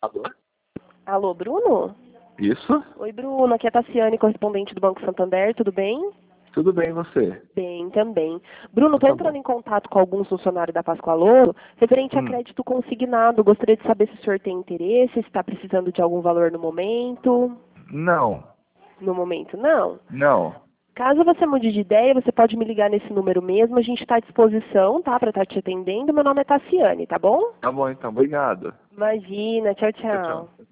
Alô? Alô, Bruno? Isso? Oi, Bruno. Aqui é a Tassiane, correspondente do Banco Santander. Tudo bem? Tudo bem, e você? Bem, também. Bruno, estou Tá entrando bom. em contato com alguns funcionários da Pascoaloto referente a Hum, crédito consignado. Gostaria de saber se o senhor tem interesse, se está precisando de algum valor no momento. não, No momento, não. não. Caso você mude de ideia, você pode me ligar nesse número mesmo. A gente está à disposição, tá? Para estar te atendendo. Meu nome é Tassiane, tá bom? Tá bom então, obrigado. Imagina. Tchau, Tchau, tchau. tchau.